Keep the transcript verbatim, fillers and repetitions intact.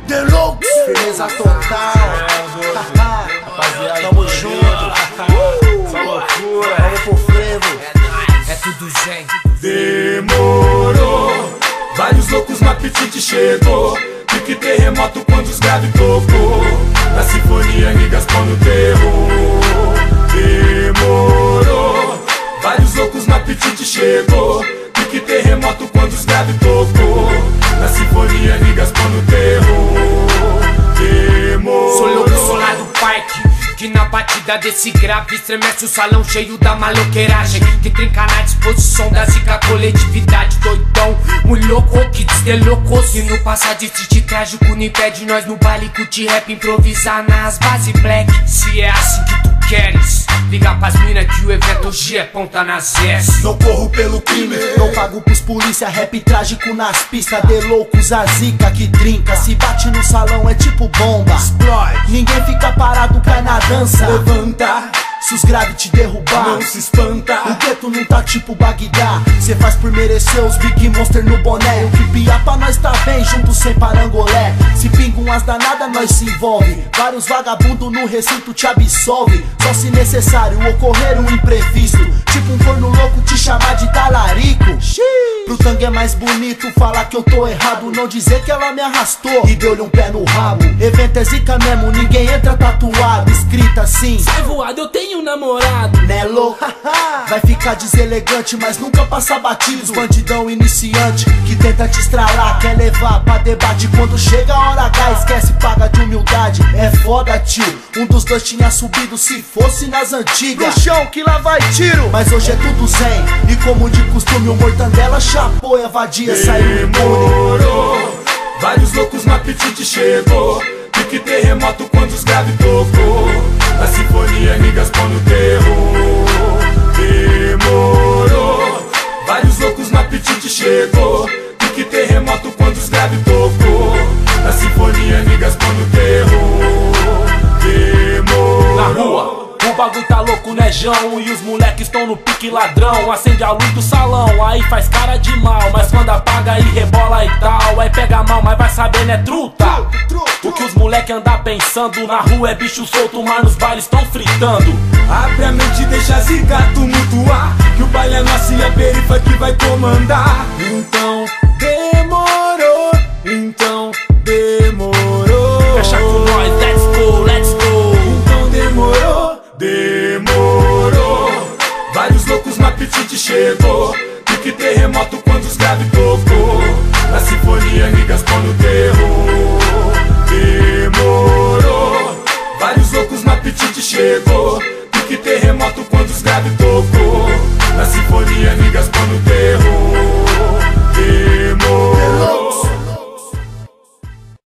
Deluxe, firmeza total. Rapaziada, tamo junto. Só loucura. Vamos pro frevo. É tudo zen. Demorou. Vários loucos no apetite chegou. Pique terremoto quando os graves tocou. Na sinfonia Niggas pondo terror. Demorou. Vários loucos no apetite chegou. Pique terremoto quando os graves tocou. Na sinfonia Niggas pondo terror. Demorou. Sou louco, sou lá do parque, que na batida desse grave estremece o salão cheio da maloqueiragem, que trinca na disposição da zica coletividade. Doidão, muito louco, que desdelocou. Se no passado existe trágico, não impede nós no baile curtir rap, improvisar nas bases black. Se é assim que tu queres, liga pras mina que o evento hoje é ponta nas S. Não corro pelo crime, não pago pros polícia. Rap trágico nas pistas, de loucos a zica que trinca. Se bate no salão é tipo bomba, explode. Ninguém fica parado, cai na dança. Levanta, se os graves te derrubar, não se espanta. o gueto não tá tipo Bagdá. Cê faz por merecer os Big Monster no boné. O que pia pra nós tá bem, junto sem parangolé. Se pinga umas danadas, nós se envolve. Vários vagabundos no recinto te absolve. Só se necessário ocorrer um imprevisto, tipo um corno louco te chamar de talarico. Pro tangue é mais bonito falar que eu tô errado, não dizer que ela me arrastou e deu-lhe um pé no rabo. Evento é zica mesmo, ninguém entra tatuado, escrita assim: sai voado, eu tenho um namorado. né louco? Vai ficar deselegante, mas nunca passa batido. Os bandidão iniciante que tenta te estralar, quer levar pra debate. Quando chega a hora H, esquece, paga de humildade. É foda, tio, um dos dois tinha subido se fosse nas antigas. No chão que lá vai tiro, mas hoje é tudo zen. E como de costume o mortandela chapou e a vadia saiu imune. Demorou. Vários loucos no apetite chegou. Pique terremoto quando os graves tocou. Na sinfonia Niggas pondo terror. Demorou. Vários loucos no apetite chegou. Pique terremoto quando os graves tocou. Na sinfonia Niggas pondo terror. Demorou. Na rua o bagulho tá louco, né, João? E os moleques estão no pique ladrão. Acende a luz do salão, aí faz cara de mal. Mas quando apaga aí rebola e tal. Aí pega mal, mas vai saber, né, truta? O que os moleque andar pensando na rua é bicho solto, mas nos bailes tão fritando. Abre a mente e deixa a zica tumultuar, que o baile é nosso e a perifa que vai comandar. Então demorou, então demorou. Fecha com nós, let's go, let's go. Então demorou, demorou. Vários loucos no apetite chegou. Pique terremoto quando os graves tocou. Na sinfonia Niggas pondo terror. Demorou. Vários loucos no apetite chegou.